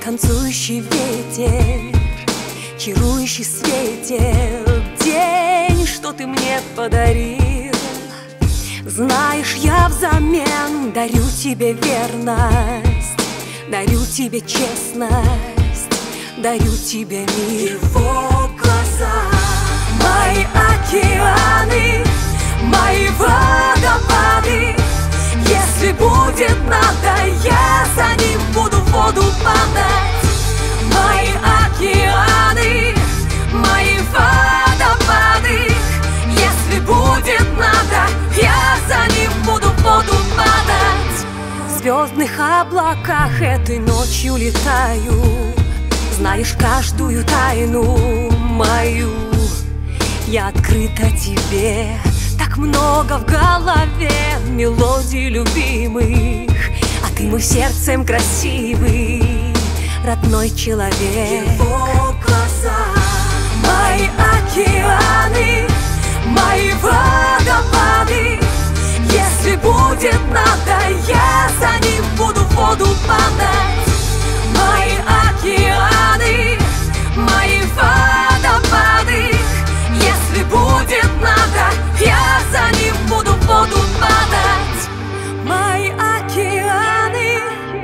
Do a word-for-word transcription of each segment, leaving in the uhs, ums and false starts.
танцующий ветер, чарующий светит день, что ты мне подарил. Знаешь, я взамен дарю тебе верность, дарю тебе честность, дарю тебе мир. Его глаза, мои океаны, мои водопады. Если будет надо, я за ним буду в воду падать. Мои океаны, мои водопады. Если будет надо, я за ним буду в воду падать. В звездных облаках этой ночью летаю. Знаешь каждую тайну мою. Я открыта тебе. Так много в голове мелодий любимых, а ты мой сердцем красивый, родной человек. Его глаза, мои океаны, мои водопады. Если будет надо, я за ним буду в воду падать. Мои океаны, мои водопады. Если будет надо, я за ним буду в воду падать. Мои океаны,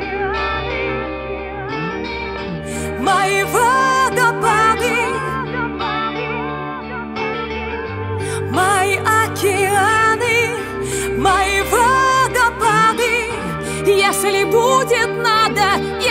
мои водопады. Мои океаны, мои водопады. Если будет надо,